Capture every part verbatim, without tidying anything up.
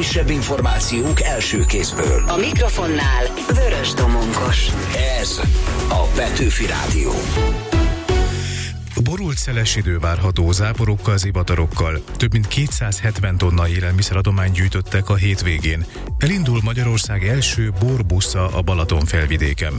legfrissebb információk első kézből. A mikrofonnál Vörös Domonkos. Ez a Petőfi Rádió. Borult szeles idő várható záporokkal, zivatarokkal. Több mint kétszázhetven tonna élelmiszeradományt gyűjtöttek a hétvégén. Elindul Magyarország első borbusza a Balaton felvidéken.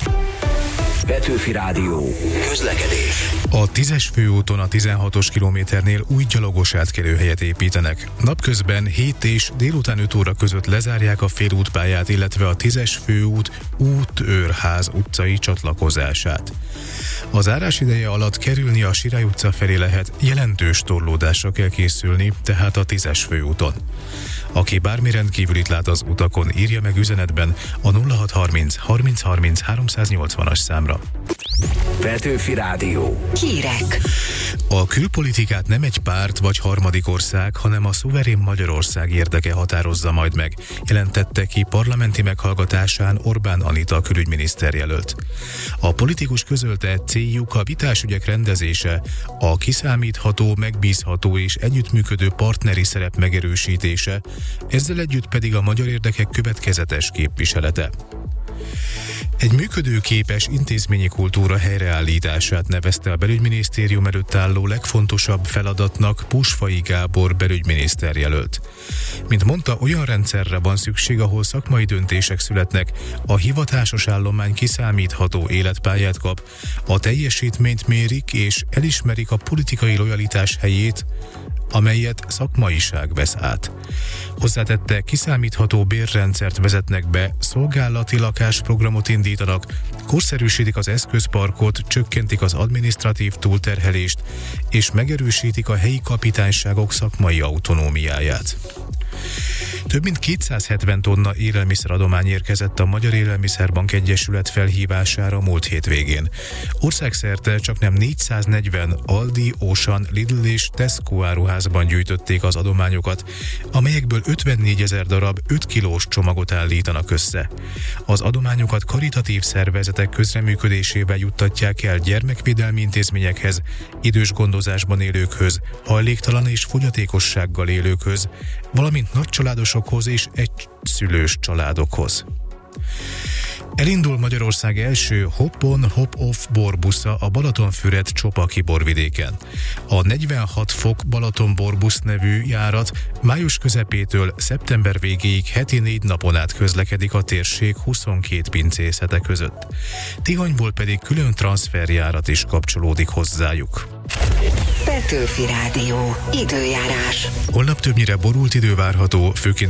Petőfi Rádió. Közlekedés. A tízes főúton a tizenhatos kilométernél új gyalogos átkelőhelyet építenek. Napközben hét és délután öt óra között lezárják a félútpályát, illetve a tízes főút Útőrház utcai csatlakozását. A zárás ideje alatt kerülni a Sirály utca felé lehet, jelentős torlódásra kell készülni, tehát a tízes főúton. Aki bármi rendkívülit lát az utakon, írja meg üzenetben a nulla hat harminc harminc harminc háromszáznyolcvanas számra. Petőfi Rádió. Hírek. A külpolitikát nem egy párt vagy harmadik ország, hanem a szuverén Magyarország érdeke határozza majd meg, jelentette ki parlamenti meghallgatásán Orbán Anita külügyminiszter jelölt. A politikus közölte, céljuk a vitásügyek rendezése, a kiszámítható, megbízható és együttműködő partneri szerep megerősítése, ezzel együtt pedig a magyar érdekek következetes képviselete. Egy működőképes intézményi kultúra helyreállítását nevezte a belügyminisztérium előtt álló legfontosabb feladatnak Pusfai Gábor belügyminiszter jelölt. Mint mondta, olyan rendszerre van szükség, ahol szakmai döntések születnek, a hivatásos állomány kiszámítható életpályát kap, a teljesítményt mérik és elismerik a politikai lojalitás helyét, amelyet szakmaiság vesz át. Hozzátette, kiszámítható bérrendszert vezetnek be, szolgálati lakásprogramot indítanak, korszerűsítik az eszközparkot, csökkentik az adminisztratív túlterhelést, és megerősítik a helyi kapitányságok szakmai autonómiáját. Több mint kétszázhetven tonna élelmiszeradomány érkezett a Magyar Élelmiszerbank Egyesület felhívására múlt hétvégén. Országszerte csaknem négyszáznegyven Aldi, Auchan, Lidl és Tesco áruházban gyűjtötték az adományokat, amelyekből ötvennégyezer darab öt kilós csomagot állítanak össze. Az adományokat karitatív szervezetek közreműködésével juttatják el gyermekvédelmi intézményekhez, idős gondozásban élőkhöz, hajléktalan és fogyatékossággal élőkhöz, valamint nagycsaládosokhoz és egyszülős családokhoz. Elindul Magyarország első hop-on, hop-off borbusza a Balatonfüred-Csopaki borvidéken. A negyvenhat fok Balaton borbusz nevű járat május közepétől szeptember végéig heti négy napon át közlekedik a térség huszonkét pincészete között. Tihanyból pedig külön transferjárat is kapcsolódik hozzájuk. Petőfi Rádió. Időjárás. Holnap többnyire borult idő várható, főként